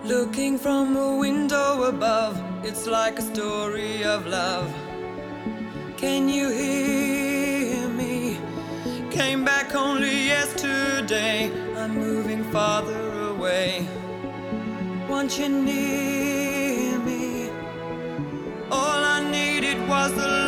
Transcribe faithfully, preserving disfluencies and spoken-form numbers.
Looking from a window above, it's like a story of love. Can you hear me? Came back only yesterday. I'm moving farther away. Want you near me? All I needed was the